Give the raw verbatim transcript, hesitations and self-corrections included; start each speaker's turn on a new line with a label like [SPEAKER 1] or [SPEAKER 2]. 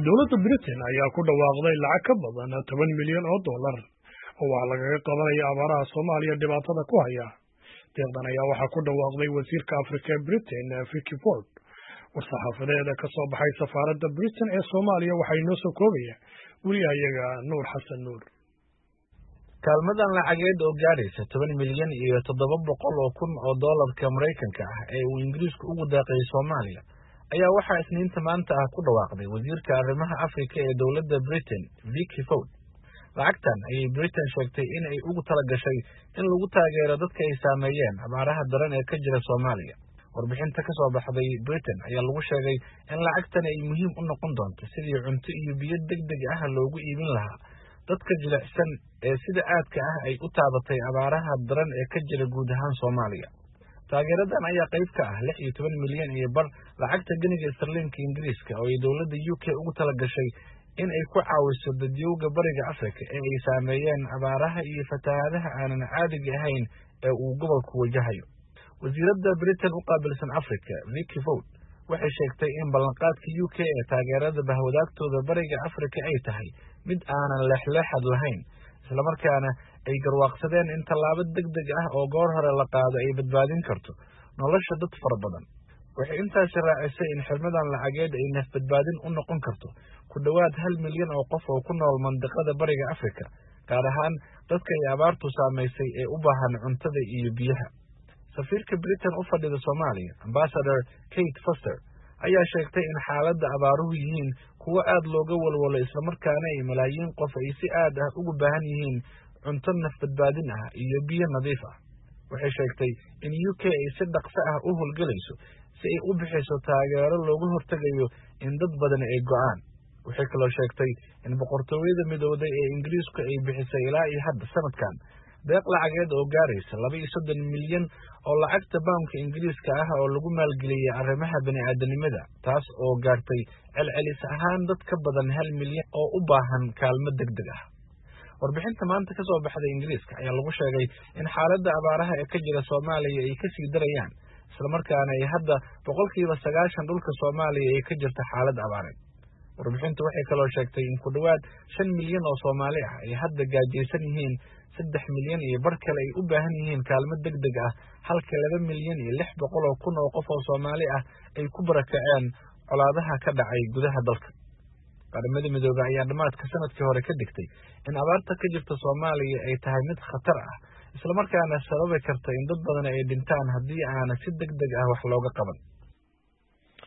[SPEAKER 1] Dowladda Britain ayaa ku dhawaaqday lacag ka badan toban milyan oo dollar oo wax lagaga qabanayo abaaraha Soomaaliya dhibaatada ku haya. Deeqdan ayaa waxaa ku dhawaaqday wasiirka Afrika ee Britain Vicky Ford. War-saxaafadeeda ka soo baxay safaaradda Britain ee Soomaaliya waxay noo soo koobaya wariyahayaga Nuur Xasan Nuur.
[SPEAKER 2] Kaalmadan lacageed oo gaaraysa toban milyan iyo toddoba boqol oo kun oo dollarka Mareykanka ah ee uu Ingiriisku ugu deeqay Soomaaliya ayaa waxaa isniinta maanta ah ku dhawaaqday wasiirka arrimaha Afrika ee dowladda Britain Vicky Ford. Lacagtan ayay Britain sheegtay in ay ugu talagashay in lagu taageero dadka ay saameeyeen abaaraha daran ee ka jira Soomaaliya. Warbixinta ka soo baxday Britain ayaa lagu sheegay in lacagtan ay muhiim u noqon doonto sidii cunto iyo biyo degdeg ah loogu iibin lahaa dadka jilicsan ee sida aadka ah ay u taabatay abaaraha daran ee ka jira guud ahaan Soomaaliya. Taageeradan ayaa qayb ka ah lix iyo toban milyan iyo bar lacagta ganiga sterlinka Ingiriiska oo ay dowladda U K ugu talagashay in ay ku caawiso dadweynaha bariga Afrika ee ay saameeyeen abaaraha iyo fatahaadaha aanan caadiga ahayn ee uu gobolku wajahayo. Wasiiradda Britain u qaabilsan Afrika Vicky Ford waxay sheegtay in ballanqaadka U K ee taageerada bahwadaagtooda bariga Afrika ay tahay mid aanan leexleexad lahayn, isla markaana ay garwaaqsadeen in tallaabo degdeg ah oo goor hore la qaado ay badbaadin karto nolosha dad fara badan. Waxay intaasi raacisay in xirmadan lacageed ay naf badbaadin u noqon karto ku dhowaad hal milyan oo qof oo ku nool mandiqada bariga Afrika, gaar ahaan dadka ay abaartu saamaysay ee u baahan cuntada iyo biyaha. Safiirka Britain u fadhida Soomaaliya, Ambassador Kate Foster, ayaa sheegtay in xaaladda abaaruhu yihiin kuwo aad looga walwalo isla markaana ay malaayiin qof ay si aad ah ugu baahan yihiin cunto naf badbaadin ah iyo biyo nadiif ah. Waxay sheegtay in U K ay si dhaqso ah u howlgelayso si ay u bixiso taageero looga hortagayo in dad badan ay go'aan. Waxay kaloo sheegtay in boqortooyada midowday ee Ingiriisku ay bixisay ilaa iyo hadda sanadkan deeq lacageed oo gaaraysa laba iyo soddon milyan oo lacagta poundka Ingiriiska ah oo lagu maalgeliyay arrimaha bini'aadanimada, taas oo gaartay celcelis ahaan dad ka badan hal milyan oo u baahan kaalmo degdeg ah. Warbixinta maanta ka soo baxday Ingiriiska ayaa lagu sheegay in xaaladda abaaraha ee ka jira Soomaaliya ay ka sii darayaan, isla markaana ay hadda boqolkiiba sagaashan dhulka Soomaaliya ay ka jirta xaalad abaareed. Warbixintu waxay kaloo sheegtay in ku dhowaad shan milyan oo Soomaali ah ay hadda gaajaysan yihiin, saddex milyan iyo bar kale ay u baahan yihiin kaalmo degdeg ah, halka laba milyan iyo lix boqol oo kun oo qof oo Soomaali ah ay ku barakaceen colaadaha ka dhacay gudaha dalka. Qaramada Midoobay ayaa dhamaadka sanadkii hore ka digtay in abaarta ka jirta Soomaaliya ay tahay mid khatar ah, isla markaana sababi karta in dad badan ay dhintaan haddii aan si degdeg ah wax looga qaban.